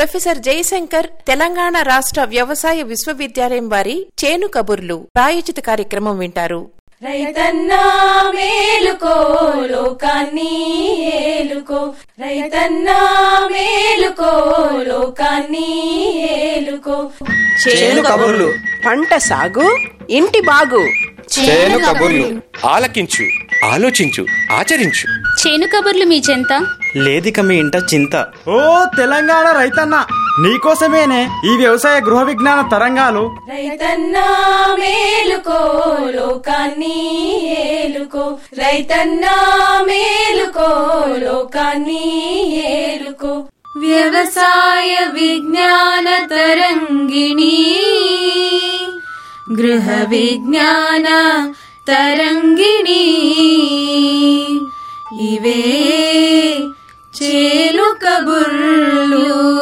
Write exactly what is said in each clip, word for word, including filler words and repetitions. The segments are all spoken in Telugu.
ప్రొఫెసర్ జయశంకర్ తెలంగాణ రాష్ట్ర వ్యవసాయ విశ్వవిద్యాలయం వారి చేను కబుర్లు ప్రాయోజిత కార్యక్రమం వింటారు. రైతన్నా మేలుకో లోకాన్ని ఏలుకో, రైతన్నా మేలుకో లోకాన్ని ఏలుకో. చేను కబుర్లు, పంట సాగు ఇంటి బాగు. చేను కబుర్లు ఆలకించు, ఆలోచించు, ఆచరించు. చేను కబుర్లు మీ చెంత లేదిక మీ ఇంట చింత. ఓ తెలంగాణ రైతన్న, నీకోసమేనే ఈ వ్యవసాయ గృహ విజ్ఞాన తరంగాలు. రైతన్నా మేలుకో లోకాన్ని ఏలుకో, రైతన్నా మేలుకో లోకాన్ని ఏలుకో. వ్యవసాయ విజ్ఞాన తరంగిణి, గృహ విజ్ఞాన తరంగిణి, ఇవే చేను కబుర్లు.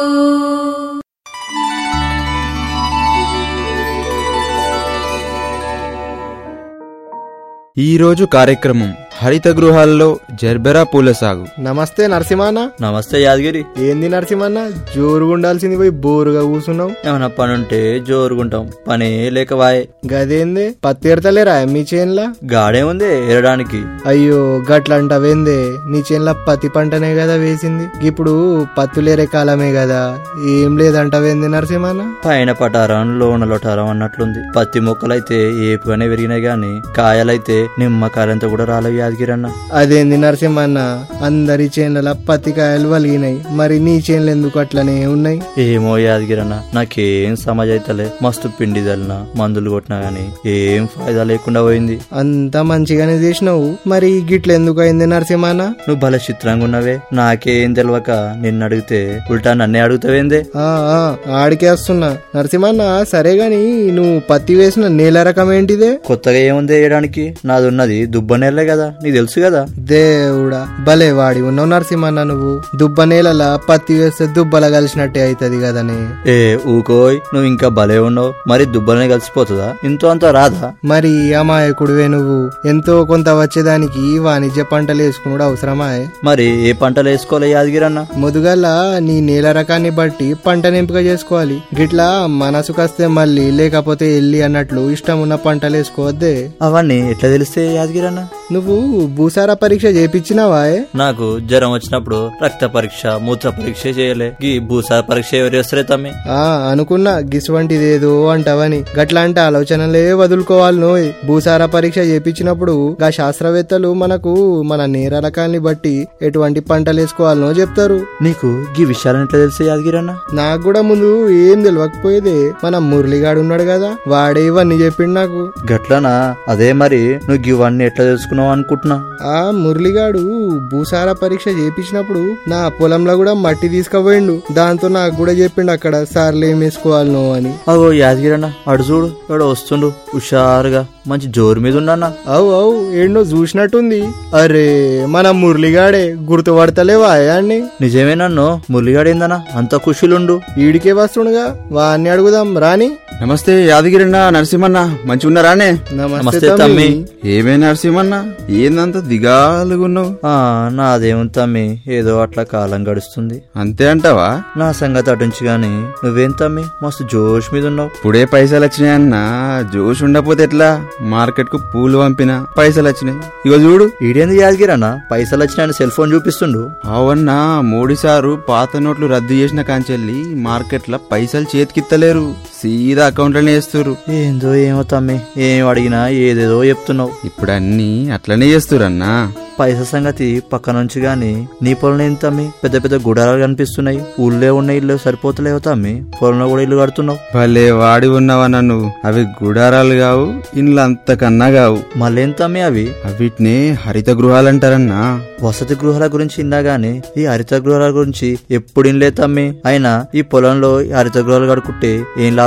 ఈరోజు కార్యక్రమం హరిత గృహాల్లో జర్బెరా పూల సాగు. నమస్తే నరసింహన్న. నమస్తే యాదగిరి. ఏంది నరసింహన్న, జోరుగా ఉండాల్సింది పోయి బోరుగా కూసున్నావు? ఏమన్నా పని ఉంటే జోరుగుంటాం, పనే లేకవాయే. గదేందే పత్తి ఎడతలేరా మీ చేన్లా? గాడే ఉంది ఏరడానికి. అయ్యో గట్లంటవేందే, నీ చేన్ల పత్తి పంటనే కదా వేసింది, ఇప్పుడు పత్తులేరే కాలమే కదా, ఏం లేదంటవేంది నరసింహన్న? పైన పటారం లోన లొటారం అన్నట్లుంది. పత్తి మొక్కలైతే ఏపుగానే పెరిగినాయి గాని కాయలైతే నిమ్మకాయలంతా కూడా రాలేవి యాదగిరన్న. అదేంది నరసింహన్న, అందరి చేన్ల పత్తి కాయలు వలిగినాయి, మరి నీ చేన్లు ఎందుకు అట్లనే ఉన్నాయి? ఏమో యాదగిరన్న, నాకేం సమజ్ అయితలే. మస్తు పిండి చల్లినా మందులు కొట్టినా గానీ ఏం ఫాయిదా లేకుండా పోయింది. అంతా మంచిగానే చేసినావు, మరి గిట్ల ఎందుకు అయింది నరసింహన్న? నువ్వు భలే చిత్రంగా ఉన్నవే, నాకేం తెలియక నిన్ను అడిగితే ఉల్టా నన్నే అడుగుతావేందే? ఆ ఆడికే వస్తున్నా నరసింహన్న. సరే గాని నువ్వు పత్తి వేసిన నేల రకం ఏంటిదే? కొత్తగా ఏముంది వేయడానికి, నాది ఉన్నది దుబ్బ నేలే కదా, నీకు తెలుసు కదా. దేవుడా, భలే వాడి ఉన్నావు నరసింహన్న నువ్వు. దుబ్బ నేలలా పత్తి వేస్తే దుబ్బల కలిసినట్టే అవుతుంది కదనే. ఏ ఊకోయ్, నువ్వు ఇంకా భలే ఉన్నావు. మరి దుబ్బలనే కలిసిపోతుందా? ఇంతో అంతా రాదా? మరి అమాయకుడివే నువ్వు. ఎంతో కొంత వచ్చేదానికి వాణిజ్య పంటలు వేసుకున్నాడు అవసరమా? మరి ఏ పంటలు వేసుకోవాలి యాదగిరన్న? మొదగల నీ నేల రకాన్ని బట్టి పంటను ఎంపిక చేసుకోవాలి. గిట్లా మనసుకొస్తే మళ్ళీ లేకపోతే ఎల్లి అన్నట్లు ఇష్టం ఉన్న పంటలు వేసుకోవద్దే. అవన్నీ ఎట్లా తెలిస్తే యాదగిరన్న? నువ్వు భూసార పరీక్ష చేపించినావా? నాకు జ్వరం వచ్చినప్పుడు రక్త పరీక్ష, మూత్ర పరీక్ష చేయలే, గీ భూసార పరీక్ష ఎవరు చేస్తారే తమ్మి? ఆ అనుకున్నా గిసువంటిదేదో అంటావని. గట్లాంటి ఆలోచనలే వదులుకోవాలి నోయ్. భూసార పరీక్ష చేపించినప్పుడు గా శాస్త్రవేత్తలు మనకు మన నేర రకాన్ని బట్టి ఎటువంటి పంటలు వేసుకోవాలనో చెప్తారు. నీకు గీ విషయాలను ఎట్లా తెలిసే యాదగిరన్న? నాకు కూడా ముందు ఏం తెలియకపోయేదే. మన మురళిగాడు ఉన్నాడు కదా, వాడే ఇవన్నీ చెప్పిండు నాకు. గట్లనా? అదే మరి నువ్వు ఇవన్నీ ఎట్లా తెలుసుకున్నావు అనుకుంటున్నా? ఆ మురళిగాడు భూసార పరీక్ష చేపించినప్పుడు నా పొలంలో కూడా మట్టి తీసుకుపోయిండు. దాంతో నాకు కూడా చెప్పిండు అక్కడ సార్లు ఏం వేసుకోవాలనో అని. అగో యాదగిరన్న, అడు చూడు ఇక్కడ వస్తుండు హుషారుగా, మంచి జోరు మీద ఉండన్నా. అవు అవు ఏండో చూసినట్టుంది. అరే మన మురళిగాడే, గుర్తుపడతలేవా అయాన్ని? నిజమేనన్నో, మురళిగాడేందనా అంత ఖుషులుండు? ఈడికే వస్తుండగా, వాన్ని అడుగుదాం రాని. నమస్తే యాదగిరన్న, నరసింహన్న, మంచి ఉన్నారానే? నమస్తే తమ్మి. ఏమే నరసింహన్న, ఏందంత దిగాలుగున్నావు? నాదేముంది తమ్మి, ఏదో అట్లా కాలం గడుస్తుంది. అంతే అంటావా? నా సంగతి అటుంచి గాని నువ్వేం తమ్మి మస్తు జోష్ మీద ఉన్నావు. ఇప్పుడే పైసలు వచ్చినాయన్నా, జోష్ ఉండపోతే ఎట్లా? మార్కెట్ కు పూలు పంపినా పైసలు వచ్చినాయి. ఇగో చూడు. ఈడేంది యాదగిరన్న పైసలు వచ్చినాయని సెల్ ఫోన్ చూపిస్తుండు? అవున్నా, మోడీ సారు పాత నోట్లు రద్దు చేసిన కాంచెల్లి మార్కెట్ లో పైసలు చేతికిత్తలేరు, సీదా అకౌంట్ లోనే వేస్తురు. ఏందో ఏమో తమ్మి, ఏం అడిగినా ఏదేదో చెప్తున్నావు. ఇప్పుడు అన్ని అట్లనే చేస్తురన్నా. పైసా సంగతి పక్క నుంచి గాని నీ పొలం ఏంటి తమ్మి? పెద్ద పెద్ద గుడారాలు కనిపిస్తున్నాయి. ఊళ్ళో ఉన్న ఇల్లు సరిపోతలేవు తమ్మి, పొలంలో కూడా ఇల్లు కడుతున్నావు. భలే వాడి ఉన్నావా నన్ను. అవి గుడారాలు కావు, ఇండ్లు అంతకన్నా కావు. మళ్ళేం తమ్మి అవి? అవిటినే హరిత గృహాలంటారన్నా. వసతి గృహాల గురించి ఇన్నా గాని ఈ హరిత గృహాల గురించి ఎప్పుడు ఇన్లే తమ్మి. అయినా ఈ పొలంలో హరిత గృహాలు కడుకుంటే ఏం లాభం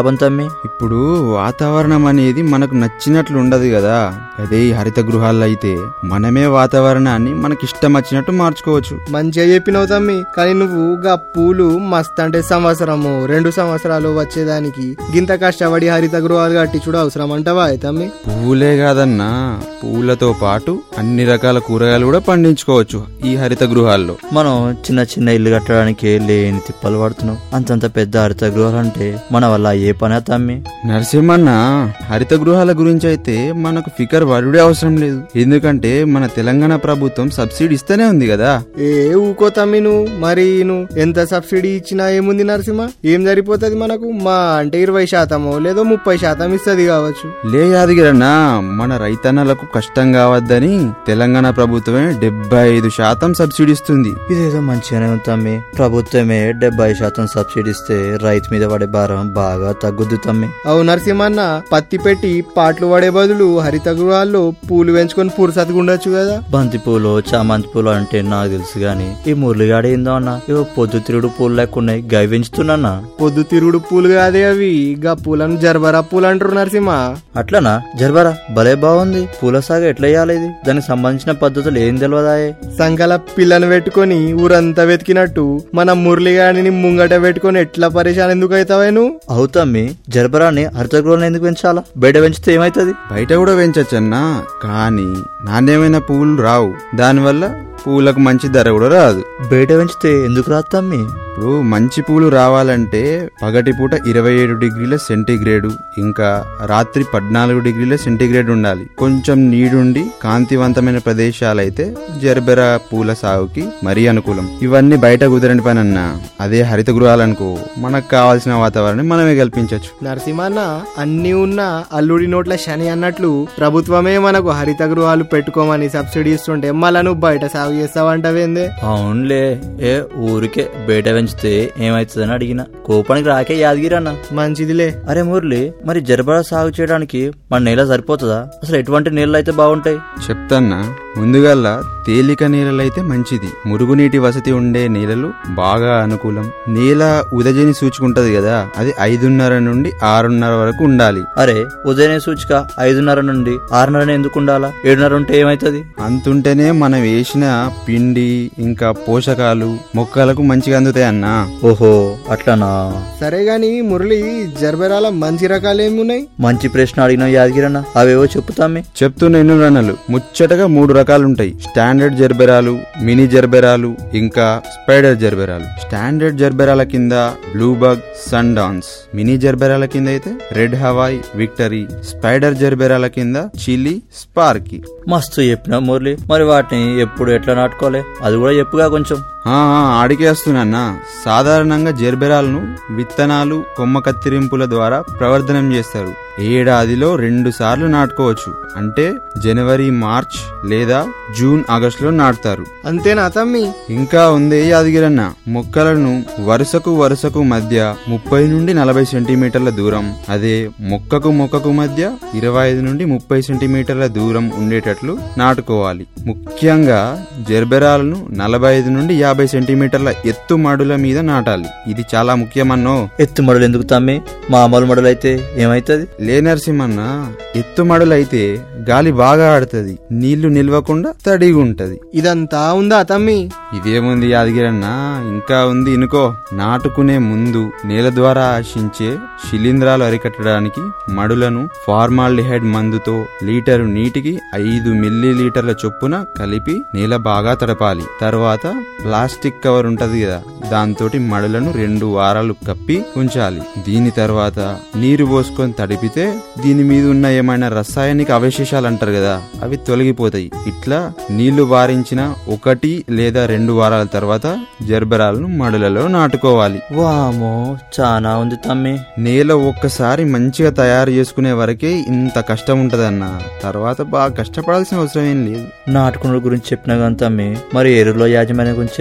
లాభం తమ్మి? ఇప్పుడు వాతావరణం అనేది మనకు నచ్చినట్లు ఉండదు కదా. అదే ఈ హరిత గృహాల్లో అయితే మనమే వాతావరణాన్ని మనకి ఇష్టం వచ్చినట్టు మార్చుకోవచ్చు. మంచిగా చెప్పినవు తమ్మి, కానీ నువ్వు గా పూలు మస్త్ అంటే సంవత్సరము రెండు సంవత్సరాలు వచ్చేదానికి గింత కష్టపడి హరిత గృహాలు కట్టించుడు అవసరం అంటావా తమ్మి? పూలే కాదన్నా, పూలతో పాటు అన్ని రకాల కూరగాయలు కూడా పండించుకోవచ్చు ఈ హరిత గృహాల్లో. మనం చిన్న చిన్న ఇల్లు కట్టడానికి లేని తిప్పలు పడుతున్నాం, అంతంత పెద్ద హరిత గృహాలు అంటే మన వల్ల ఏ పని తమ్మి? నరసింహన్న, హరిత గృహాల గురించి అయితే మనకు ఫికర్ వరుడే అవసరం లేదు. ఎందుకంటే మన తెలంగాణ ప్రభుత్వం సబ్సిడీ ఇస్తూనే ఉంది కదా. ఏ ఊకో తమ్మి నువ్వు, మరి నువ్వు ఎంత సబ్సిడీ ఇచ్చినా ఏముంది నరసింహ, ఏం సరిపోతుంది మనకు? మా అంటే ఇరవై శాతమో లేదో ముప్పై శాతం ఇస్తుంది కావచ్చు. లే యాదగిరన్నా, మన రైతన్నలకు కష్టం కావద్దని తెలంగాణ ప్రభుత్వమే డెబ్బై ఐదు శాతం సబ్సిడీ ఇస్తుంది. ఇదేదో మంచిగానే ఉంది. ప్రభుత్వమే డెబ్బై శాతం సబ్సిడీ ఇస్తే రైతు మీద పడే భారం బాగా తగ్గుద్ది తమ్మి. అవు నరసింహన్న, పత్తి పెట్టి పాటలు పడే బదులు హరిత గృహాల్లో పూలు పెంచుకొని పురుసతిగా ఉండొచ్చు కదా. బంతి పూలు చామంతి పూలు అంటే నాకు తెలుసు గాని ఈ మురళిగాడు ఏందో అన్న ఇవో పొద్దు తిరుగుడు పూలు లేకున్నాయి, గవి పెంచుతున్నా. పొద్దు తిరుగుడు పూలు కాదే అవి, గా పూలను జర్బరా పూలు అంటారు నరసింహ. అట్లనా? జర్బరా భలే బాగుంది. పూల సాగు ఎట్లా వేయాలి? ఇది దానికి సంబంధించిన పద్ధతులు ఏం తెలియదాయే? సంకల పిల్లను పెట్టుకొని ఊరంతా వెతికినట్టు మన మురళిగాడిని ముంగట పెట్టుకొని ఎట్లా పరిశాన్ ఎందుకు అవుతావే నువ్వు? అవుతమ్మి, జర్బరాని హరిత గృహాలను ఎందుకు పెంచాలా? బయట పెంచితే ఏమైతుంది? బయట కూడా పెంచచ్చన్నా, కానీ నాణ్యమైన పువ్వులు రావు. దానివల్ల పూలకు మంచి ధర కూడా రాదు. బయట పెంచితే ఎందుకు రాదు తమ్మి? ఇప్పుడు మంచి పూలు రావాలంటే పగటిపూట ఇరవై ఏడు డిగ్రీల సెంటీగ్రేడు ఇంకా రాత్రి పద్నాలుగు డిగ్రీల సెంటీగ్రేడ్ ఉండాలి. కొంచెం నీడుండి కాంతివంతమైన ప్రదేశాలైతే జర్బెరా పూల సాగుకి మరీ అనుకూలం. ఇవన్నీ బయట కుదరని పని అన్నా. అదే హరిత గృహాలనుకో మనకు కావాల్సిన వాతావరణం మనమే కల్పించవచ్చు. నరసింహన్న, అన్ని ఉన్న అల్లుడి నోట్ల శని అన్నట్లు ప్రభుత్వమే మనకు హరిత గృహాలు పెట్టుకోమని సబ్సిడీ ఇస్తుంటే మళ్ళా నువ్వు బయట సాగు చేస్తావంటవేందే? అవునులే, ఏ ఊరికే బయట పెంచితే ఏమైతుందని అడిగిన. కోపానికి రాకే యాదగిరన్న. మంచిదిలే. అరే మురళి, మరి జర్బరా సాగు చేయడానికి మన నేల సరిపోతుందా? అసలు ఎటువంటి నీళ్ళు అయితే బాగుంటాయి చెప్తాన్నా. ముందుగల్లా తేలిక నేలలైతే మంచిది. మురుగునీటి వసతి ఉండే నేలలు బాగా అనుకూలం. నేల ఉదజని సూచుకుంటది కదా, అది ఐదున్నర నుండి ఆరున్నర వరకు ఉండాలి. అరే ఉదయనే సూచిక ఐదున్నర నుండి ఆరున్నర ఎందుకు ఉండాలా? ఏడున్నర ఉంటే ఏమైతుంది? అంతుంటేనే మనం వేసిన పిండి ఇంకా పోషకాలు మొక్కలకు మంచిగా అందుతాయి అన్నా. ఓహో అట్లనా? సరే గాని మురళి, జర్బెరాల మంచి రకాలు ఏమున్నాయి? మంచి ప్రశ్న అడిగిన యాదగిరన్న, అవేవో చెప్పుతామే. చెప్తున్న ఎన్నో రన్నలు ముచ్చటగా మూడు రకాలుంటాయి. స్టాండర్డ్ జర్బెరాలు, మినీ జర్బెరాలు ఇంకా స్పైడర్ జర్బెరాలు. స్టాండర్డ్ జర్బెరాల కింద బ్లూబగ్, సన్ డాన్స్. మినీ జర్బెరాల కింద అయితే రెడ్ హవాయ్, విక్టరీ. స్పైడర్ జర్బెరాల కింద చిల్లీ, స్పార్కీ. మస్తు చెప్పినా మురళి, మరి వాటిని ఎప్పుడు ఎట్లా నాటుకోలే అది కూడా చెప్పుగా కొంచెం. ఆడికేస్తున్నా. సాధారణంగా జర్బెరాలను విత్తనాలు కొమ్మ కత్తిరింపుల ద్వారా ప్రవర్ధనం చేస్తారు. ఏడాదిలో రెండు సార్లు నాటుకోవచ్చు. అంటే జనవరి, మార్చ్ లేదా జూన్, ఆగస్టు లో నాటుతారు. అంతేనా తమ్మి? ఇంకా ఉంది యాదగిరన్న. మొక్కలను వరుసకు వరుసకు మధ్య ముప్పై నుండి నలభై సెంటీమీటర్ల దూరం, అదే మొక్కకు మొక్కకు మధ్య ఇరవై ఐదు నుండి ముప్పై సెంటీమీటర్ల దూరం ఉండేటట్లు నాటుకోవాలి. ముఖ్యంగా జర్బెరాలను నలభై ఐదు నుండి యాభై సెంటీమీటర్ల ఎత్తు మడుల మీద నాటాలి. ఇది చాలా ముఖ్యమన్నో. ఎత్తు మడులు ఎందుకు తమ్మి? మామూలు మడులు అయితే ఏమైతుంది? లే నరసింహన్న, ఎత్తు మడులైతే గాలి బాగా ఆడుతుంది, నీళ్లు నిల్వకుండా తడిగా ఉంటది. ఇదంతా ఉందా తమ్మి? ఇదేముంది యాదగిరన్న, ఇంకా ఉంది ఇనుకో. నాటుకునే ముందు నేల ద్వారా ఆశించే శిలీంధ్రాలు అరికట్టడానికి మడులను ఫార్మాల్డిహైడ్ మందుతో లీటరు నీటికి ఐదు మిల్లీ లీటర్ల చొప్పున కలిపి నేల బాగా తడపాలి. తర్వాత ప్లాస్టిక్ కవర్ ఉంటది కదా, దాంతోటి మడులను రెండు వారాలు కప్పి ఉంచాలి. దీని తర్వాత నీరు పోసుకొని తడిపితే దీని మీద ఉన్న ఏమైనా రసాయనిక అవశేషాలు అంటారు కదా, అవి తొలగిపోతాయి. ఇట్లా నీళ్లు వారించిన ఒకటి లేదా రెండు వారాల తర్వాత జర్బెరాలను మడులలో నాటుకోవాలి. వామో, చానా ఉంది తమ్మి. నేల ఒక్కసారి మంచిగా తయారు చేసుకునే వరకే ఇంత కష్టం ఉంటదన్న. తర్వాత బాగా కష్టపడాల్సిన అవసరం ఏం లేదు. నాటుకున్న గురించి చెప్పినా కానీ తమ్మి, మరి ఎరువుల యాజమాన్యం గురించి చెప్పే.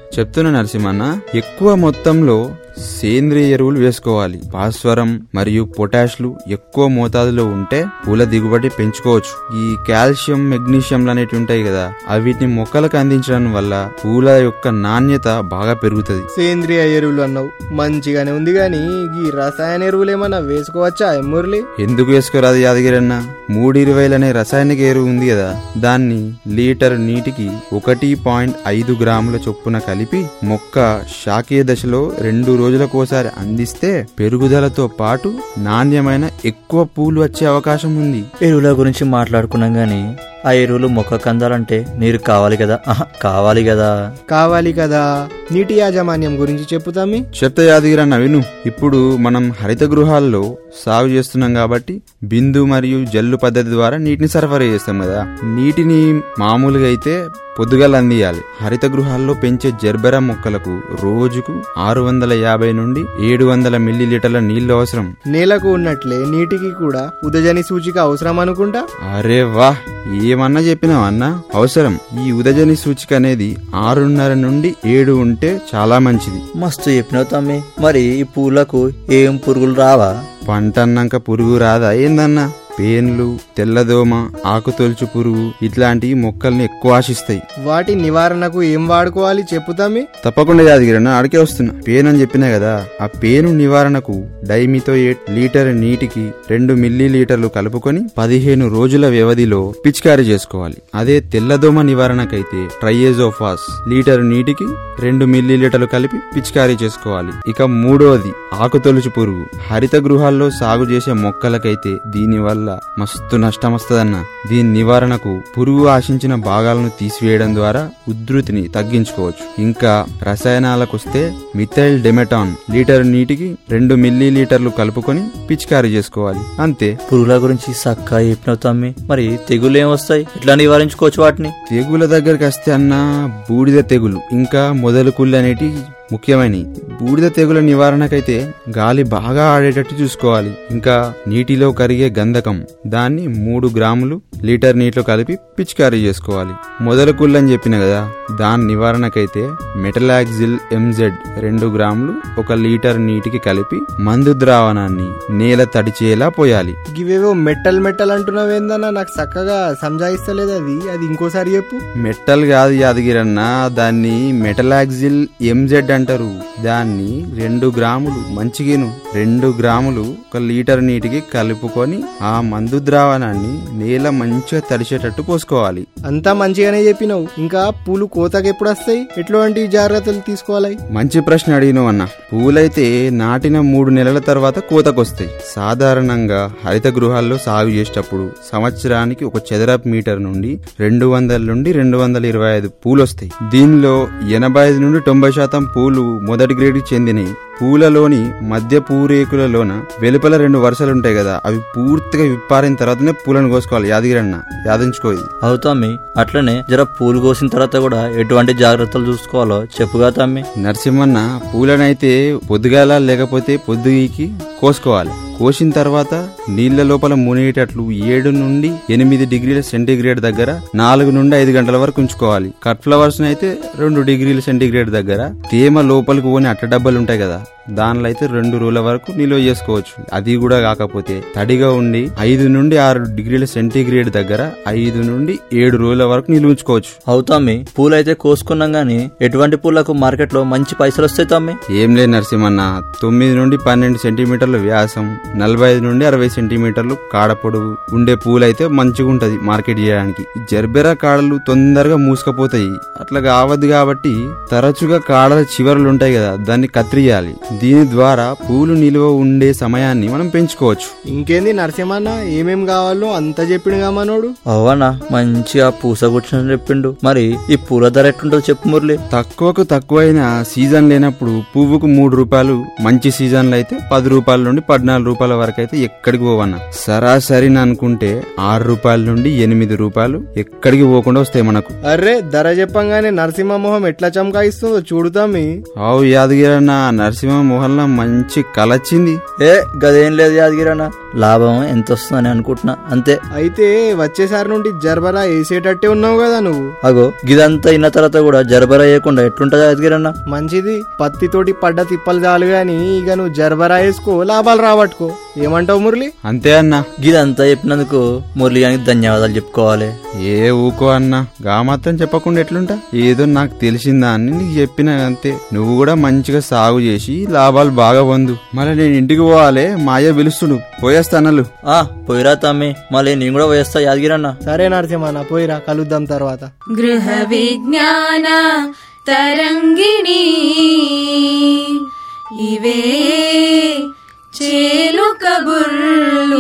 చెప్తున్నా నరసింహన్న, ఎక్కువ మొత్తంలో సేంద్రియ ఎరువులు వేసుకోవాలి. భాస్వరం మరియు పొటాష్లు ఎక్కువ మోతాదులో ఉంటే పూల దిగుబడి పెంచుకోవచ్చు. ఈ కాల్షియం, మెగ్నీషియం అనేవి ఉంటాయి కదా, అవిటిని మొక్కలకు అందించడం వల్ల పూల యొక్క నాణ్యత బాగా పెరుగుతుంది. సేంద్రియ ఎరువులు అన్నావు, మంచిగానే ఉంది గాని ఈ రసాయన ఎరువులు ఏమన్నా వేసుకోవచ్చా మురళి? ఎందుకు వేసుకోరాదు యాదగిరన్న? మూడు ఇరవైలనే రసాయనిక ఎరువు ఉంది కదా, దాన్ని లీటర్ నీటికి ఒకటి పాయింట్ ఐదు గ్రాముల చొప్పున కలిపి మొక్క శాఖీయ దశలో రెండు రోజులకోసారి అందిస్తే పెరుగుదలతో పాటు నాణ్యమైన ఎక్కువ పూలు వచ్చే అవకాశం ఉంది. ఎరువుల గురించి మాట్లాడుకున్నాం గాని ఆ ఎరువులు మొక్క కందాలంటే నీరు కావాలి కదా. కావాలి కదా కావాలి కదా నీటి యాజమాన్యం గురించి చెప్పుతామి. చెప్తా యాదగిరన్న విను. ఇప్పుడు మనం హరిత గృహాల్లో సాగు చేస్తున్నాం కాబట్టి బిందు మరియు జల్లు పద్ధతి ద్వారా నీటిని సరఫరా చేస్తాం కదా. నీటిని మామూలుగా అయితే పొద్దుగాల అందియాలి. హరిత గృహాల్లో పెంచే జర్బెరా మొక్కలకు రోజుకు ఆరు వందల యాభై నుండి ఏడు వందల మిల్లీ లీటర్ల నీళ్లు అవసరం. నేలకు ఉన్నట్లే నీటికి కూడా ఉదజని సూచిక అవసరం అనుకుంటా. అరే వా, ఏమన్నా చెప్పినావన్నా, అవసరం. ఈ ఉదజని సూచిక అనేది ఆరున్నర నుండి ఏడు ఉంటే చాలా మంచిది. మస్తు చెప్పినావు తమ్మి. మరి ఈ పూలకు ఏం పురుగులు రావా? పంట అన్నాక పురుగు రాదా ఏందన్నా? పేన్లు, తెల్లదోమ, ఆకుతొలుచు పురుగు ఇట్లాంటి మొక్కల్ని ఎక్కువ ఆశిస్తాయి. వాటి నివారణకు ఏం వాడుకోవాలి చెప్పుతామి. తప్పకుండా యాదగిరన్న, అడిగే వస్తున్నా. పేను అని చెప్పినా కదా, ఆ పేను నివారణకు డైమిథోయేట్ లీటర్ నీటికి రెండు మిల్లీ లీటర్లు కలుపుకొని పదిహేను రోజుల వ్యవధిలో పిచికారీ చేసుకోవాలి. అదే తెల్లదోమ నివారణకైతే ట్రైయేజోఫాస్ లీటర్ నీటికి రెండు మిల్లీ లీటర్లు కలిపి పిచికారీ చేసుకోవాలి. ఇక మూడోది ఆకుతొలుచు పురుగు. హరిత గృహాల్లో సాగు చేసే మొక్కలకైతే దీనివల్ల మస్తు నష్టం వస్తదన్న. దీని నివారణకు పురుగు ఆశించిన భాగాలను తీసివేయడం ద్వారా ఉధృతిని తగ్గించుకోవచ్చు. ఇంకా రసాయనాలకొస్తే మిథైల్ డెమెటాన్ లీటర్ నీటికి రెండు మిల్లీ లీటర్లు కలుపుకొని పిచికారీ చేసుకోవాలి. అంతే. పురుగుల గురించి సక్కా చెప్పినావు తమ్మి. మరి తెగులు ఏమొస్తాయి, ఎట్లా నివారించుకోవచ్చు వాటిని? తెగుల దగ్గరికి వస్తే అన్న, బూడిద తెగులు ఇంకా మొదలు కుళ్ళు అనేటి ముఖ్యమైన. బూడిద తెగుల నివారణకైతే గాలి బాగా ఆడేటట్టు చూసుకోవాలి. ఇంకా నీటిలో కరిగే గంధకం, దాన్ని మూడు గ్రాములు లీటర్ నీటిలో కలిపి పిచికారీ చేసుకోవాలి. మొదల కుళ్ళు అని చెప్పిన కదా, దాని నివారణకైతే మెటలాక్సిల్ ఎంజెడ్ రెండు గ్రాములు ఒక లీటర్ నీటికి కలిపి మందు ద్రావణాన్ని నేల తడిచేలా పోయాలి. ఇవేవో మెట్టల్ మెట్టల్ అంటున్నావేందన్నా, నాకు చక్కగా సంజాయిస్తలేదు. అది అది ఇంకోసారి చెప్పు. మెట్టల్ కాదు యాదగిరన్న, దాన్ని మెటలాక్సిల్ ఎంజెడ్ అంటారు. దాన్ని రెండు గ్రాములు మంచిగాను రెండు గ్రాములు ఒక లీటర్ నీటికి కలుపుకొని ఆ మందు ద్రావణాన్ని నేల మంచిగా తడిచేటట్టు పోసుకోవాలి. అంతా మంచిగానే చెప్పినావు. ఇంకా పూలు కోతకు ఎప్పుడు వస్తాయి, ఎటువంటి జాగ్రత్తలు తీసుకోవాలి? మంచి ప్రశ్న అడిగినావు అన్న. పూలైతే నాటిన మూడు నెలల తర్వాత కోతకొస్తాయి. సాధారణంగా హరిత గృహాల్లో సాగు చేసేటప్పుడు సంవత్సరానికి ఒక చదరపు మీటర్ నుండి రెండు వందల నుండి రెండు వందల ఇరవై ఐదు పూలు వస్తాయి. దీనిలో ఎనభై ఐదు నుండి తొంభై శాతం పూలు మొదటి గ్రేడ్కి చెందినవి. పూలలోని మధ్య పూరేకులలోన వెలుపల రెండు వరుసలుంటాయి కదా, అవి పూర్తిగా విప్పారిన తర్వాతనే పూలను కోసుకోవాలి. యాదగిరన్న యాదించుకో. ఇది అవుతామి. అట్లనే జర పూలు కోసిన తర్వాత కూడా ఎటువంటి జాగ్రత్తలు చూసుకోవాలో చెప్పుగా తమ్మి. నరసింహన్న, పూలనైతే పొద్దుగాల లేకపోతే పొద్దుకి కోసుకోవాలి. కోసిన తర్వాత నీళ్ల లోపల మునిగేటట్లు ఏడు నుండి ఎనిమిది డిగ్రీల సెంటీగ్రేడ్ దగ్గర నాలుగు నుండి ఐదు గంటల వరకు ఉంచుకోవాలి. కట్ ఫ్లవర్స్ అయితే రెండు డిగ్రీల సెంటీగ్రేడ్ దగ్గర, తేమ లోపలికి పోని అట్ట డబ్బాలు ఉంటాయి కదా, దానిలో అయితే రెండు రోజుల వరకు నిల్వ చేసుకోవచ్చు. అది కూడా కాకపోతే తడిగా ఉండి ఐదు నుండి ఆరు డిగ్రీల సెంటీగ్రేడ్ దగ్గర ఐదు నుండి ఏడు రోజుల వరకు నిల్వ ఉంచుకోవచ్చు. అవుతామి. పూలైతే కోసుకున్నాం గానీ ఎటువంటి పూలకు మార్కెట్ లో మంచి పైసలు వస్తాయి తమ్మి? ఏం లేదు నరసింహన్న, తొమ్మిది నుండి పన్నెండు సెంటీమీటర్ల వ్యాసం, నలభై ఐదు నుండి అరవై సెంటీమీటర్లు కాడ పొడవు ఉండే పూలైతే మంచిగా ఉంటది మార్కెట్ చేయడానికి. జర్బెరా కాడలు తొందరగా మూసుకపోతాయి. అట్లా కావద్దు కాబట్టి తరచుగా కాడల చివరలు ఉంటాయి కదా, దాన్ని కత్తిరియాలి. దీని ద్వారా పూలు నిలువ ఉండే సమయాన్ని మనం పెంచుకోవచ్చు. ఇంకేంది నరసింహన్న, ఏమేం కావాలో అంత చెప్పిండుగా మనోడు. అవనా, మంచిగా పూస కూర్చుని చెప్పిండు. మరి ఈ పూల ధర ఎట్లుంటుందో చెప్పు మురళి. తక్కువకు తక్కువైన సీజన్ లేనప్పుడు పువ్వుకు మూడు రూపాయలు, మంచి సీజన్లు అయితే పది రూపాయల నుండి పద్నాలుగు రూపాయల వరకు అయితే ఎక్కడికి పోవన్నా. సరాసరిని అనుకుంటే ఆరు రూపాయల నుండి ఎనిమిది రూపాయలు ఎక్కడికి పోకుండా వస్తాయి మనకు. అర్రే, ధర చెప్పంగానే నరసింహ మొహం ఎట్లా చమకాయిస్తుందో చూడుతామి. అవు యాదగిరన్న, నరసింహ మొహంలో మంచి కలొచ్చింది. ఏ గదేం లేదు యాదగిరన్న, లాభం ఎంత వస్తుందని అనుకుంటున్నా అంతే. అయితే వచ్చేసారి నుండి జర్బరా వేసేటట్టే ఉన్నావు కదా నువ్వు. అగో గిదంతా ఇన్న తర్వాత కూడా జర్బరా వేయకుండా ఎట్లుంటది యాదగిరన్న? మంచిది, పత్తితోటి పడ్డ తిప్పలు చాలు గాని ఇక నువ్వు జర్బరా వేసుకో, లాభాలు రాబట్టుకో. ఏమంటావు మురళి? అంతే అన్న. గిదంతా చెప్పినందుకు మురళి గారికి ధన్యవాదాలు చెప్పుకోవాలి. ఏ ఊకో అన్న, గా మాత్రం చెప్పకుండా ఎట్లుంటా? ఏదో నాకు తెలిసిందా అని నీకు చెప్పిన అంతే. నువ్వు కూడా మంచిగా సాగు చేసి లాభాలు బాగా పొందు. మళ్ళీ నేను ఇంటికి పోవాలి, మాయ పిలుస్తుడు, పోయేస్తానలు. ఆ పోయిరా తమ్మి, మళ్ళీ నేను కూడా పోయేస్తా యాదగిరన్న. సరే నరసింహన్న, పోయిరా, కలుద్దాం తర్వాత. గృహ విజ్ఞాన తరంగిణి ఇవే చేలు కబుర్లు.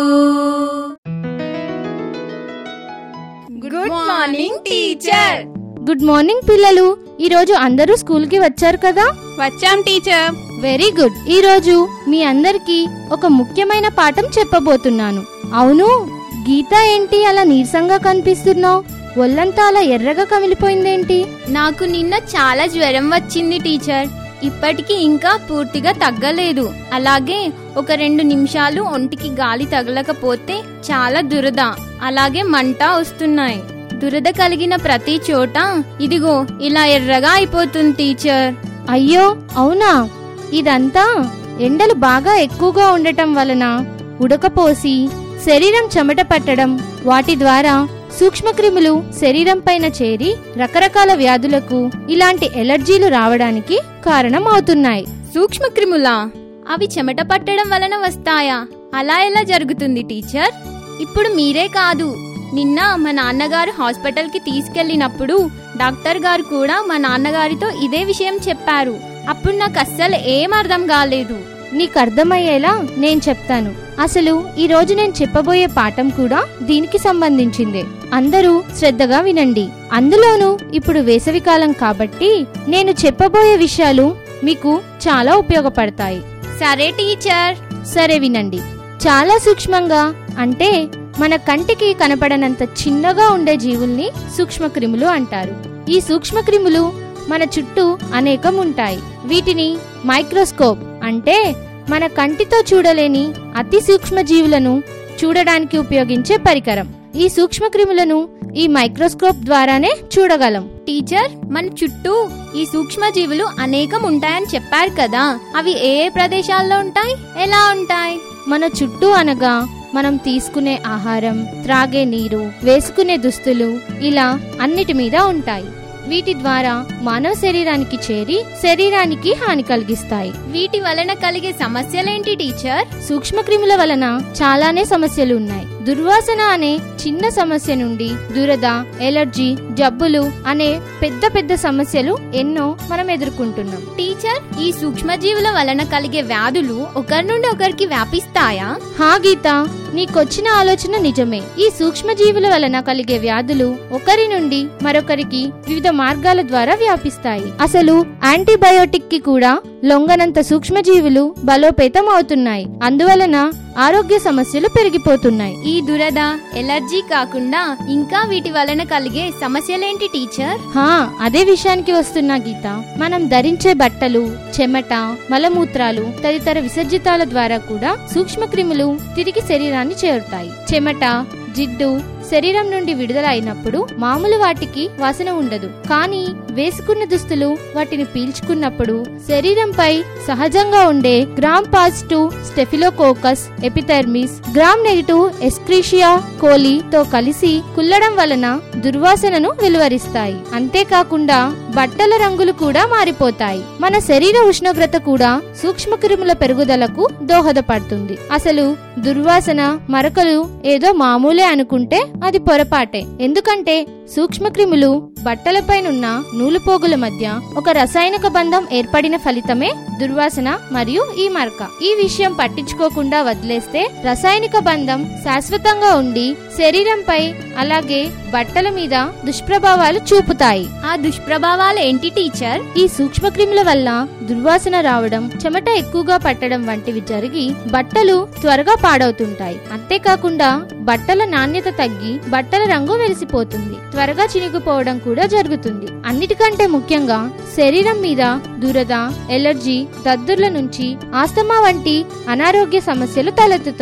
Good morning teacher. Good morning పిల్లలు. ఈ రోజు అందరూ స్కూల్ కి వచ్చారు కదా? వచ్చాం టీచర్. Very good. ఈ రోజు మీ అందరికి ఒక ముఖ్యమైన పాఠం చెప్పబోతున్నాను. అవును గీత, ఏంటి అలా నీరసంగా కనిపిస్తున్నావు? ఒళ్ళంతా అలా ఎర్రగా కమిలిపోయిందేంటి? నాకు నిన్న చాలా జ్వరం వచ్చింది టీచర్. ఇప్పటికీ ఇంకా పూర్తిగా తగ్గలేదు. అలాగే ఒక రెండు నిమిషాలు ఒంటికి గాలి తగలకపోతే చాలా దురద, అలాగే మంట వస్తున్నాయి. దురద కలిగిన ప్రతి చోట ఇదిగో ఇలా ఎర్రగా అయిపోతుంది టీచర్. అయ్యో అవునా? ఇదంతా ఎండలు బాగా ఎక్కువగా ఉండటం వలన ఉడకపోసి శరీరం చెమట పట్టడం, వాటి ద్వారా సూక్ష్మక్రిములు శరీరం పైన చేరి రకరకాల వ్యాధులకు, ఇలాంటి ఎలర్జీలు రావడానికి కారణం అవుతున్నాయి. సూక్ష్మక్రిములా? అవి చెమట పట్టడం వలన వస్తాయా? అలా ఎలా జరుగుతుంది టీచర్? ఇప్పుడు మీరే కాదు, నిన్న మా నాన్నగారు హాస్పిటల్ కి తీసుకెళ్లినప్పుడు డాక్టర్ గారు కూడా మా నాన్నగారితో ఇదే విషయం చెప్పారు. అప్పుడు నాకు అస్సలు ఏం అర్థం కాలేదు. నీకు అర్థమయ్యేలా నేను చెప్తాను. అసలు ఈ రోజు నేను చెప్పబోయే పాఠం కూడా దీనికి సంబంధించిందే. అందరూ శ్రద్ధగా వినండి. అందులోనూ ఇప్పుడు వేసవికాలం కాబట్టి నేను చెప్పబోయే విషయాలు మీకు చాలా ఉపయోగపడతాయి. సరే టీచర్. సరే వినండి. చాలా సూక్ష్మంగా, అంటే మన కంటికి కనపడనంత చిన్నగా ఉండే జీవుల్ని సూక్ష్మక్రిములు అంటారు. ఈ సూక్ష్మక్రిములు మన చుట్టూ అనేకం ఉంటాయి. వీటిని మైక్రోస్కోప్, అంటే మన కంటితో చూడలేని అతి సూక్ష్మ జీవులను చూడడానికి ఉపయోగించే పరికరం. ఈ సూక్ష్మక్రిములను ఈ మైక్రోస్కోప్ ద్వారానే చూడగలం. టీచర్, మన చుట్టూ ఈ సూక్ష్మ జీవులు అనేకం ఉంటాయని చెప్పారు కదా, అవి ఏ ఏ ప్రదేశాల్లో ఉంటాయి, ఎలా ఉంటాయి? మన చుట్టూ అనగా మనం తీసుకునే ఆహారం, త్రాగే నీరు, వేసుకునే దుస్తులు, ఇలా అన్నిటి మీద ఉంటాయి. వీటి ద్వారా మానవ శరీరానికి చేరి శరీరానికి హాని కలిగిస్తాయి. వీటి వలన కలిగే సమస్యలేంటి టీచర్? సూక్ష్మక్రిముల వలన చాలానే సమస్యలు ఉన్నాయి. దుర్వాసన అనే చిన్న సమస్య నుండి దురద, ఎలర్జీ, జబ్బులు అనే పెద్ద పెద్ద సమస్యలు ఎన్నో మనం ఎదుర్కొంటున్నాం. టీచర్, ఈ సూక్ష్మజీవుల వలన కలిగే వ్యాధులు ఒకరి నుండి ఒకరికి వ్యాపిస్తాయా? హా గీత, నీకొచ్చిన ఆలోచన నిజమే. ఈ సూక్ష్మజీవుల వలన కలిగే వ్యాధులు ఒకరి నుండి మరొకరికి వివిధ మార్గాల ద్వారా వ్యాపిస్తాయి. అసలు యాంటీబయోటిక్ కి కూడా లొంగనంత సూక్ష్మజీవులు బలోపేతం అవుతున్నాయి. అందువలన ఆరోగ్య సమస్యలు పెరిగిపోతున్నాయి. ఈ దురద, ఎలర్జీ కాకుండా ఇంకా వీటి వలన కలిగే సమస్యలేంటి టీచర్? హా అదే విషయానికి వస్తున్నా గీత. మనం ధరించే బట్టలు, చెమట, మలమూత్రాలు తదితర విసర్జితాల ద్వారా కూడా సూక్ష్మక్రిములు తిరిగి శరీరాన్ని చేరుతాయి. చెమట, జిడ్డు శరీరం నుండి విడుదల అయినప్పుడు మామూలు వాటికి వాసన ఉండదు. కానీ వేసుకున్న దుస్తులు వాటిని పీల్చుకున్నప్పుడు శరీరంపై సహజంగా ఉండే gram positive Staphylococcus epidermis, gram negative Escherichia coli తో కలిసి కుల్లడం వలన దుర్వాసనను వెలువరిస్తాయి. అంతేకాకుండా బట్టల రంగులు కూడా మారిపోతాయి. మన శరీర ఉష్ణోగ్రత కూడా సూక్ష్మక్రిముల పెరుగుదలకు దోహదపడుతుంది. అసలు దుర్వాసన, మరకలు ఏదో మామూలే అనుకుంటే అది పొరపాటే. ఎందుకంటే సూక్ష్మక్రిములు బట్టలపైనున్న నూలుపోగుల మధ్య ఒక రసాయనిక బంధం ఏర్పడిన ఫలితమే దుర్వాసన మరియు ఈ మరక. ఈ విషయం పట్టించుకోకుండా వదిలేస్తే రసాయనిక బంధం శాశ్వతంగా ఉండి శరీరంపై అలాగే బట్టల మీద దుష్ప్రభావాలు చూపుతాయి. ఆ దుష్ప్రభావాలు ఏంటి టీచర్? ఈ సూక్ష్మక్రిముల వల్ల దుర్వాసన రావడం, చెమట ఎక్కువగా పట్టడం వంటివి జరిగి బట్టలు త్వరగా పాడవుతుంటాయి. అంతేకాకుండా బట్టల నాణ్యత తగ్గి బట్టల రంగు వెలిసిపోతుంది. త్వరగా చినిగిపోవడం కూడా జరుగుతుంది. అన్నిటికంటే ముఖ్యంగా శరీరం మీద దురద, ఎలర్జీ, దద్దుర్ల నుంచి ఆస్తమా వంటి అనారోగ్య సమస్యలు తలెత్తుతాయి.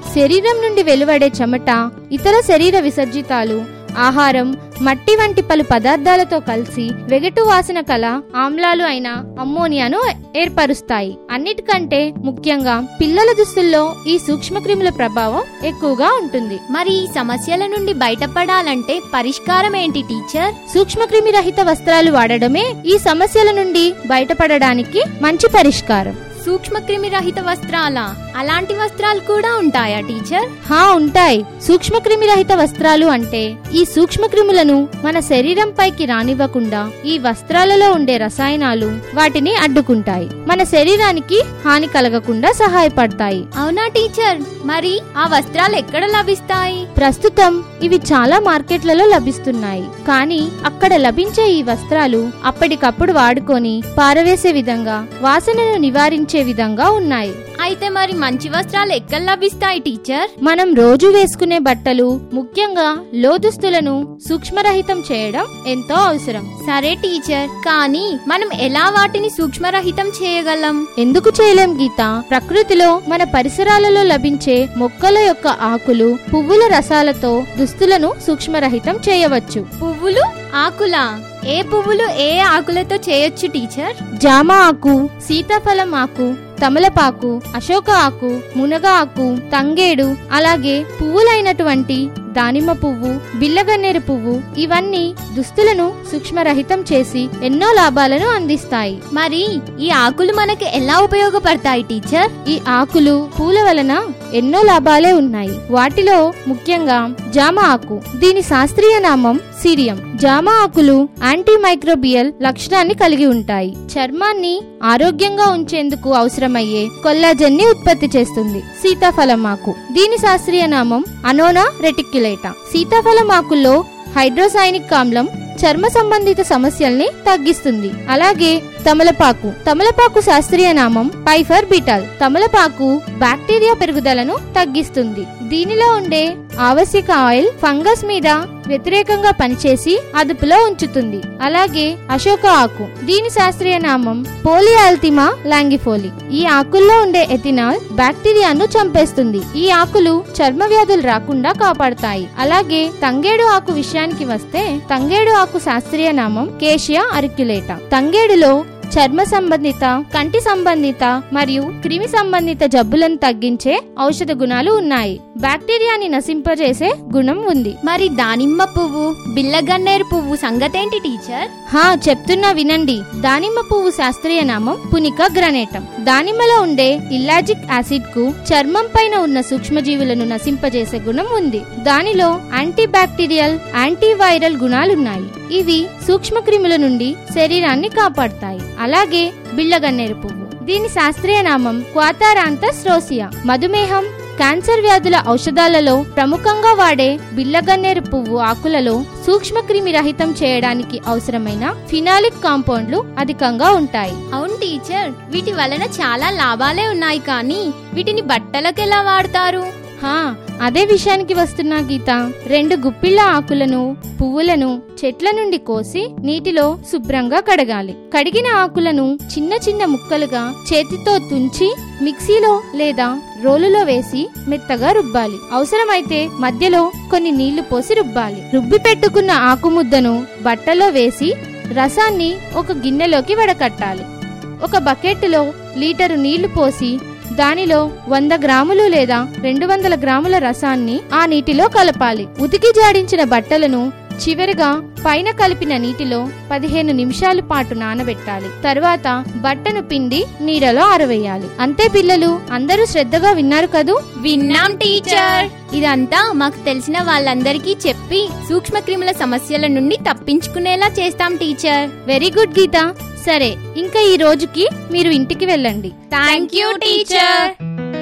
శరీరం నుండి వెలువడే చెమట, ఇతర శరీర విసర్జితాలు, ఆహారం, మట్టి వంటి పలు పదార్థాలతో కలిసి వెగటు వాసన కల ఆమ్లాలు అయిన అమ్మోనియాను ఏర్పరుస్తాయి. అన్నిటికంటే ముఖ్యంగా పిల్లల దుస్తుల్లో ఈ సూక్ష్మక్రిముల ప్రభావం ఎక్కువగా ఉంటుంది. మరి ఈ సమస్యల నుండి బయటపడాలంటే పరిష్కారం ఏంటి టీచర్? సూక్ష్మక్రిమి రహిత వస్త్రాలు వాడడమే ఈ సమస్యల నుండి బయటపడడానికి మంచి పరిష్కారం. సూక్ష్మక్రిమి రహిత వస్త్రాలా? అలాంటి వస్త్రాలు కూడా ఉంటాయా టీచర్? హా, ఉంటాయి. సూక్ష్మక్రిమి రహిత వస్త్రాలు అంటే ఈ సూక్ష్మక్రిములను మన శరీరం పైకి రానివ్వకుండా ఈ వస్త్రాలలో ఉండే రసాయనాలు వాటిని అడ్డుకుంటాయి, మన శరీరానికి హాని కలగకుండా సహాయపడతాయి. అవునా టీచర్? మరి ఆ వస్త్రాలు ఎక్కడ లభిస్తాయి? ప్రస్తుతం ఇవి చాలా మార్కెట్లలో లభిస్తున్నాయి. కానీ అక్కడ లభించే ఈ వస్త్రాలు అప్పటికప్పుడు వాడుకొని పారవేసే విధంగా, వాసనను నివారించే విధంగా ఉన్నాయి. అయితే మరి మంచి వస్త్రాలు ఎక్కడ లభిస్తాయి టీచర్? మనం రోజు వేసుకునే బట్టలు, ముఖ్యంగా లోదుస్తులను సూక్ష్మరహితం చేయడం ఎంతో అవసరం. సరే టీచర్, కానీ మనం ఎలా వాటిని సూక్ష్మరహితం చేయగలం? ఎందుకు చేయలేం గీత? ప్రకృతిలో మన పరిసరాలలో లభించే మొక్కల యొక్క ఆకులు, పువ్వుల రసాలతో దుస్తులను సూక్ష్మరహితం చేయవచ్చు. పువ్వులు, ఆకులా? ఏ పువ్వులు ఏ ఆకులతో చేయొచ్చు టీచర్? జామ ఆకు, సీతాఫలం ఆకు, తమలపాకు, అశోక ఆకు, మునగ ఆకు, తంగేడు, అలాగే పువ్వులైనటువంటి దానిమ్మ పువ్వు, బిల్లగన్నేరు పువ్వు, ఇవన్నీ దుస్తులను సూక్ష్మరహితం చేసి ఎన్నో లాభాలను అందిస్తాయి. మరి ఈ ఆకులు మనకి ఎలా ఉపయోగపడతాయి టీచర్? ఈ ఆకులు, పూల వలన ఎన్నో లాభాలే ఉన్నాయి. వాటిలో ముఖ్యంగా జామ ఆకు. దీని శాస్త్రీయ నామం సిరియం. జామ ఆకులు యాంటీ మైక్రోబియల్ లక్షణాన్ని కలిగి ఉంటాయి. చర్మాన్ని ఆరోగ్యంగా ఉంచేందుకు అవసరమయ్యే కొల్లాజెన్ ని ఉత్పత్తి చేస్తుంది. సీతాఫలం ఆకు. దీని శాస్త్రీయ నామం అనోనా రెటిక్యులేటా. సీతాఫలం ఆకుల్లో హైడ్రోసైనిక్ ఆమ్లం చర్మ సంబంధిత సమస్యల్ని తగ్గిస్తుంది. అలాగే తమలపాకు. తమలపాకు శాస్త్రీయ నామం పైఫర్ బిటాల్. తమలపాకు బ్యాక్టీరియా పెరుగుదలను తగ్గిస్తుంది. దీనిలో ఉండే ఆవశ్యక ఆయిల్ ఫంగస్ మీద వ్యతిరేకంగా పనిచేసి అదుపులో ఉంచుతుంది. అలాగే అశోక ఆకు. దీని శాస్త్రీయ నామం పోలియాల్తిమా లాంగిఫోలి. ఈ ఆకుల్లో ఉండే ఎథినాల్ బ్యాక్టీరియాను చంపేస్తుంది. ఈ ఆకులు చర్మ వ్యాధులు రాకుండా కాపాడతాయి. అలాగే తంగేడు ఆకు విషయానికి వస్తే, తంగేడు ఆకు శాస్త్రీయ నామం కేషియా అరిక్యులేటా. తంగేడులో చర్మ సంబంధిత, కంటి సంబంధిత మరియు క్రిమి సంబంధిత జబ్బులను తగ్గించే ఔషధ గుణాలు ఉన్నాయి. బ్యాక్టీరియాని నశింపజేసే గుణం ఉంది. మరి దానిమ్మ పువ్వు, బిల్లగన్నేరు పువ్వు సంగతేంటి టీచర్? హా, చెప్తున్నా వినండి. దానిమ్మ పువ్వు శాస్త్రీయ నామం పునికా గ్రనేటం. దానిమ్మలో ఉండే ఇల్లాజిక్ యాసిడ్ కు చర్మం పైన ఉన్న సూక్ష్మజీవులను నశింపజేసే గుణం ఉంది. దానిలో యాంటీ బ్యాక్టీరియల్, యాంటీవైరల్ గుణాలున్నాయి. ఇవి సూక్ష్మక్రిముల నుండి శరీరాన్ని కాపాడతాయి. అలాగే బిల్లగన్నేరు పువ్వు. దీని శాస్త్రీయ నామం క్వాతారాంతస్ రోసియా. మధుమేహం, క్యాన్సర్ వ్యాధుల ఔషధాలలో ప్రముఖంగా వాడే బిల్లగన్నేరు పువ్వు ఆకులలో సూక్ష్మక్రిమి రహితం చేయడానికి అవసరమైన ఫినాలిక్ కాంపౌండ్లు అధికంగా ఉంటాయి. అవును టీచర్, వీటి వలన చాలా లాభాలే ఉన్నాయి. కానీ వీటిని బట్టలకు ఎలా వాడతారు? హా, అదే విషయానికి వస్తున్నా గీత. రెండు గుప్పిళ్ల ఆకులను, పువ్వులను చెట్ల నుండి కోసి నీటిలో శుభ్రంగా కడగాలి. కడిగిన ఆకులను చిన్న చిన్న ముక్కలుగా చేతితో తుంచి మిక్సీలో లేదా రోలులో వేసి మెత్తగా రుబ్బాలి. అవసరమైతే మధ్యలో కొన్ని నీళ్లు పోసి రుబ్బాలి. రుబ్బి పెట్టుకున్న ఆకు ముద్దను బట్టలో వేసి రసాన్ని ఒక గిన్నెలోకి వడకట్టాలి. ఒక బకెట్లో లీటరు నీళ్లు పోసి దానిలో వంద గ్రాములు లేదా రెండు వందల గ్రాముల రసాన్ని ఆ నీటిలో కలపాలి. ఉతికి జాడించిన బట్టలను చివరిగా పైన కలిపిన నీటిలో పదిహేను నిమిషాల పాటు నానబెట్టాలి. తరువాత బట్టను పిండి నీడలో ఆరవేయాలి. అంతే పిల్లలు, అందరూ శ్రద్ధగా విన్నారు కదూ? విన్నాం టీచర్. ఇదంతా మాకు తెలిసిన వాళ్ళందరికీ చెప్పి సూక్ష్మక్రిముల సమస్యల నుండి తప్పించుకునేలా చేస్తాం టీచర్. వెరీ గుడ్ గీత. సరే, ఇంకా ఈ రోజుకి మీరు ఇంటికి వెళ్ళండి. Thank you teacher.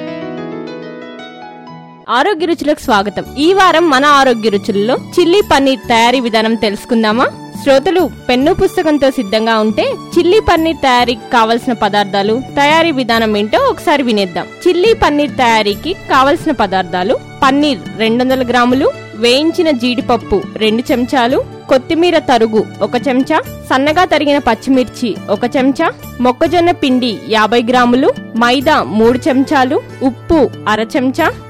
ఆరోగ్య రుచులకు స్వాగతం. ఈ వారం మన ఆరోగ్య రుచుల్లో చిల్లీ పన్నీర్ తయారీ విధానం తెలుసుకుందామా? శ్రోతలు పెన్ను పుస్తకంతో సిద్ధంగా ఉంటే చిల్లీ పన్నీర్ తయారీకి కావలసిన పదార్థాలు, తయారీ విధానం ఏంటో ఒకసారి వినేద్దాం. చిల్లీ పన్నీర్ తయారీకి కావలసిన పదార్థాలు: పన్నీర్ రెండు వందల గ్రాములు, వేయించిన జీడిపప్పు రెండు చెంచాలు, కొత్తిమీర తరుగు ఒక చెంచా, సన్నగా తరిగిన పచ్చిమిర్చి ఒక చెంచా, మొక్కజొన్న పిండి యాభై గ్రాములు, మైదా మూడు చెంచాలు, ఉప్పు అర చెంచా,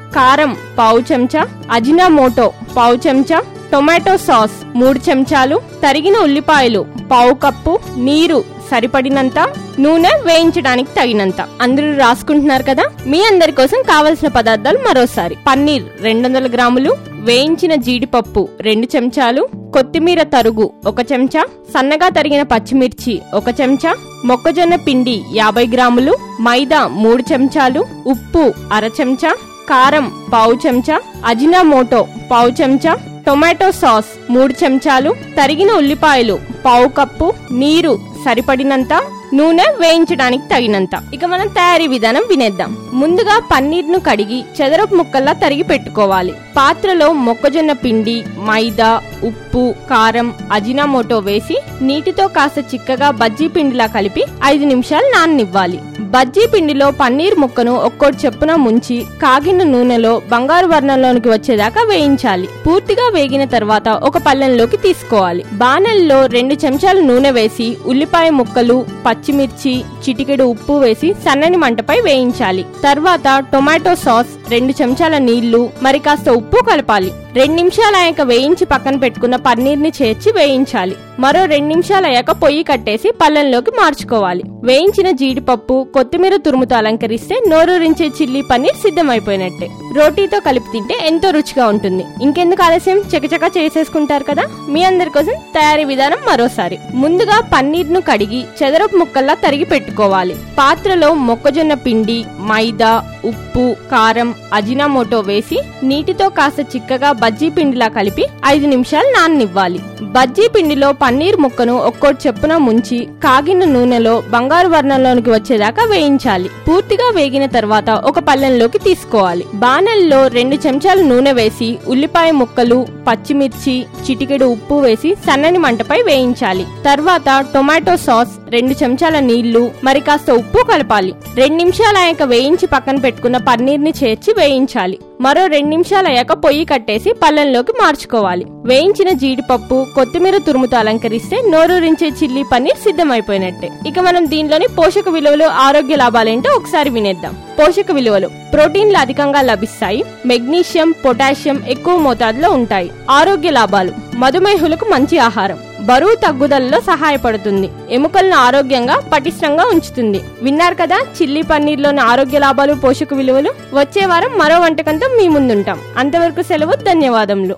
కారం పావు చెంచా, అజినామోటో పావు చెంచా, టొమాటో సాస్ మూడు చెంచాలు, తరిగిన ఉల్లిపాయలు పావు కప్పు, నీరు సరిపడినంత, నూనె వేయించడానికి తగినంత. అందరూ రాసుకుంటున్నారు కదా? మీ అందరి కోసం కావలసిన పదార్థాలు మరోసారి: పన్నీర్ రెండు వందల గ్రాములు, వేయించిన జీడిపప్పు రెండు చెంచాలు, కొత్తిమీర తరుగు ఒక చెంచా, సన్నగా తరిగిన పచ్చిమిర్చి ఒక చెంచా, మొక్కజొన్న పిండి యాభై గ్రాములు, మైదా మూడు చెంచాలు, ఉప్పు అర చెంచా, కారం పావు చెంచా, అజినామోటో పావు చెంచా, టొమాటో సాస్ మూడు చెంచాలు, తరిగిన ఉల్లిపాయలు పావు కప్పు, నీరు సరిపడినంత, నూనె వేయించడానికి తగినంత. ఇక మనం తయారీ విధానం వినేద్దాం. ముందుగా పన్నీర్ ను కడిగి చదరపు ముక్కల్లా తరిగి పెట్టుకోవాలి. పాత్రలో మొక్కజొన్న పిండి, మైదా, ఉప్పు, కారం, అజినామోటో వేసి నీటితో కాస్త చిక్కగా బజ్జీ పిండిలా కలిపి ఐదు నిమిషాలు నాననివ్వాలి. బజ్జీ పిండిలో పన్నీర్ ముక్కను ఒక్కోటి చెప్పున ముంచి కాగిన నూనెలో బంగారు వర్ణంలోనికి వచ్చేదాకా వేయించాలి. పూర్తిగా వేగిన తర్వాత ఒక పళ్ళెంలోకి తీసుకోవాలి. బాణల్లో రెండు చెంచాలు నూనె వేసి ఉల్లిపాయ ముక్కలు, పచ్చిమిర్చి, చిటికెడు ఉప్పు వేసి సన్నని మంటపై వేయించాలి. తర్వాత టొమాటో సాస్, రెండు చెంచాల నీళ్లు, మరి కాస్త ఉప్పు కలపాలి. రెండు నిమిషాలు అయ్యాక వేయించి పక్కన పెట్టుకున్న పన్నీర్ ని చేర్చి వేయించాలి. మరో రెండు నిమిషాలు అయ్యాక పొయ్యి కట్టేసి పళ్ళెంలోకి మార్చుకోవాలి. వేయించిన జీడిపప్పు, కొత్తిమీర తురుముతో అలంకరిస్తే నోరూరించే చిల్లీ పన్నీర్ సిద్ధమైపోయినట్టే. రోటీతో కలిపి తింటే ఎంతో రుచిగా ఉంటుంది. ఇంకెందుకు ఆలస్యం, చకచకా చేసేసుకుంటారు కదా? మీ అందరి కోసం తయారీ విధానం మరోసారి: ముందుగా పన్నీర్ ను కడిగి చదరపు ముక్కల్లా తరిగి పెట్టుకోవాలి. పాత్రలో మొక్కజొన్న పిండి, మైదా, ఉప్పు, కారం, అజినామోటో వేసి నీటితో కాస్త చిక్కగా బజ్జీ పిండిలా కలిపి ఐదు నిమిషాలు నాననివ్వాలి. బజ్జీ పిండిలో పన్నీర్ ముక్కను ఒక్కోటి చెప్పున ముంచి కాగిన నూనెలో బంగారు వర్ణంలోనికి వచ్చేదాకా వేయించాలి. పూర్తిగా వేగిన తర్వాత ఒక పళ్ళెంలోకి తీసుకోవాలి. బాణల్లో రెండు చెంచాలు నూనె వేసి ఉల్లిపాయ ముక్కలు, పచ్చిమిర్చి, చిటికెడు ఉప్పు వేసి సన్నని మంటపై వేయించాలి. తర్వాత టొమాటో సాస్, రెండు చెంచాల నీళ్లు, మరి కాస్త ఉప్పు కలపాలి. రెండు నిమిషాలు అయ్యాక వేయించి పక్కన పెట్టుకున్న పన్నీర్ ని చేర్చి వేయించాలి. మరో రెండు నిమిషాలు అయ్యాక పొయ్యి కట్టేసి పళ్ళెంలోకి మార్చుకోవాలి. వేయించిన జీడిపప్పు, కొత్తిమీర తురుముతో అలంకరిస్తే నోరూరించే చిల్లీ పన్నీర్ సిద్ధమైపోయినట్టే. ఇక మనం దీనిలోని పోషక విలువలు, ఆరోగ్య లాభాలేంటో ఒకసారి వినేద్దాం. పోషక విలువలు: ప్రోటీన్లు అధికంగా లభిస్తాయి. మెగ్నీషియం, పొటాషియం ఎక్కువ మోతాదులో ఉంటాయి. ఆరోగ్య లాభాలు: మధుమేహులకు మంచి ఆహారం. బరువు తగ్గుదలలో సహాయపడుతుంది. ఎముకలను ఆరోగ్యంగా పటిష్టంగా ఉంచుతుంది. విన్నారు కదా చిల్లీ పన్నీర్ లోని ఆరోగ్య లాభాలు, పోషక విలువలు. వచ్చే వారం మరో వంటకంతో మీ ముందుంటాం. అంతవరకు సెలవు. ధన్యవాదములు.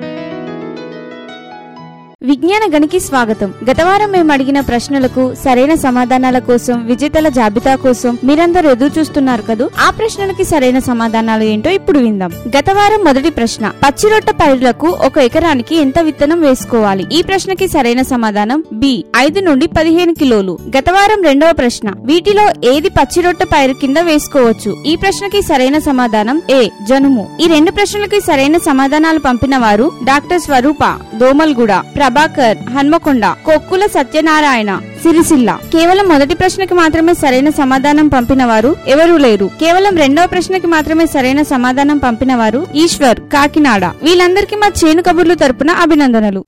విజ్ఞాన గనికి స్వాగతం. గత వారం మేము అడిగిన ప్రశ్నలకు సరైన సమాధానాల కోసం, విజేతల జాబితా కోసం మీరందరూ ఎదురు చూస్తున్నారు కదూ. ఆ ప్రశ్నలకి సరైన సమాధానాలు ఏంటో ఇప్పుడు విందాం. గత వారం మొదటి ప్రశ్న: పచ్చిరొట్ట పైరులకు ఒక ఎకరానికి ఎంత విత్తనం వేసుకోవాలి? ఈ ప్రశ్నకి సరైన సమాధానం బి, ఐదు నుండి పదిహేను కిలోలు. గత వారం రెండవ ప్రశ్న: వీటిలో ఏది పచ్చిరొట్ట పైరు కింద వేసుకోవచ్చు? ఈ ప్రశ్నకి సరైన సమాధానం ఏ, జనుము. ఈ రెండు ప్రశ్నలకి సరైన సమాధానాలు పంపిన వారు డాక్టర్ స్వరూప, దోమల్గూడ, ప్రభాకర్, హన్మకొండ, కొక్కుల సత్యనారాయణ, సిరిసిల్ల. కేవలం మొదటి ప్రశ్నకి మాత్రమే సరైన సమాధానం పంపిన వారు ఎవరూ లేరు. కేవలం రెండవ ప్రశ్నకి మాత్రమే సరైన సమాధానం పంపిన వారు ఈశ్వర్, కాకినాడ. వీళ్ళందరికీ మా చేను కబుర్లు తరపున అభినందనలు.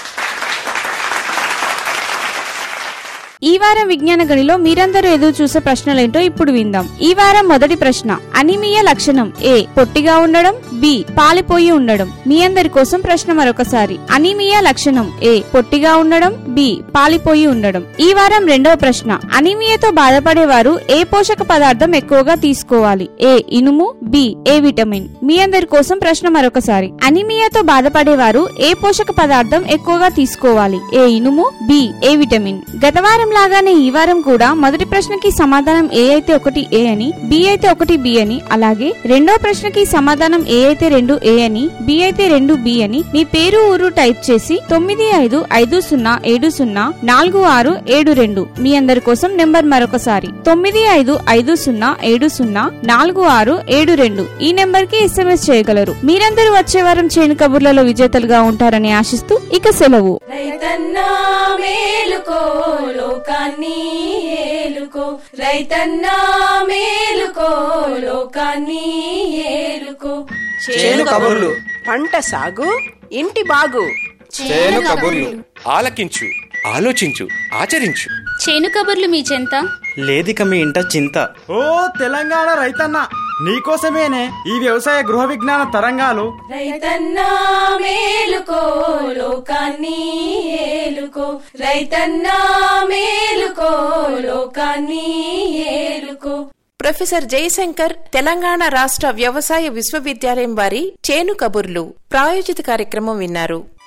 ఈ వారం విజ్ఞాన గణిలో మీరందరూ ఎదురు చూసే ప్రశ్నలేంటో ఇప్పుడు విందాం. ఈ వారం మొదటి ప్రశ్న: అనీమియా లక్షణం ఏ, పొట్టిగా ఉండడం, బి, పాలిపోయి ఉండడం. మీ అందరి కోసం ప్రశ్న మరొకసారి: అనీమియా లక్షణం ఏ, పొట్టిగా ఉండడం, బి, పాలిపోయి ఉండడం. ఈ వారం రెండవ ప్రశ్న: అనీమియాతో బాధపడేవారు ఏ పోషక పదార్థం ఎక్కువగా తీసుకోవాలి? ఏ, ఇనుము, బి, ఏ విటమిన్. మీ అందరి కోసం ప్రశ్న మరొకసారి: అనీమియాతో బాధపడేవారు ఏ పోషక పదార్థం ఎక్కువగా తీసుకోవాలి? ఏ, ఇనుము, బి, ఏ విటమిన్. గత వారం లాగానే ఈ వారం కూడా మొదటి ప్రశ్నకి సమాధానం ఏ అయితే ఒకటి ఏ అని, బి అయితే ఒకటి బి అని, అలాగే రెండో ప్రశ్నకి సమాధానం ఏ అయితే రెండు ఏ అని, బి అయితే రెండు బి అని మీ పేరు, ఊరు టైప్ చేసి తొమ్మిది ఐదు ఐదు సున్నా ఏడు సున్నా నాలుగు ఆరు ఏడు రెండు. మీ అందరి కోసం నెంబర్ మరొకసారి: తొమ్మిది ఐదు ఐదు సున్నా ఏడు సున్నా నాలుగు ఆరు ఏడు రెండు. ఈ నెంబర్ కి ఎస్ఎంఎస్ చేయగలరు. మీరందరూ వచ్చే వారం చేను కబుర్లలో విజేతలుగా ఉంటారని ఆశిస్తూ ఇక సెలవు. రైతన్నా మేలుకో, లోకాన్ని ఏలుకో. రైతన్నా మేలుకో, లోకాన్ని ఏలుకో. చేను కబుర్లు. పంట సాగు, ఇంటి బాగు. చేను కబుర్లు. ఆలకించు, ఆలోచించు, ఆచరించు. చేను కబుర్లు మీ చెంత లేదిక మీ ఇంట చింత. ఓ తెలంగాణ రైతన్న, నీకోసమేనే ఈ వ్యవసాయ గృహ విజ్ఞాన తరంగాలు. రైతన్నా మేలుకో లోకాన్ని ఏలుకో, రైతన్నా మేలుకో లోకాన్ని ఏలుకో. ప్రొఫెసర్ జయశంకర్ తెలంగాణ రాష్ట్ర వ్యవసాయ విశ్వవిద్యాలయం వారి చేను కబుర్లు ప్రాయోజిత కార్యక్రమం విన్నారు.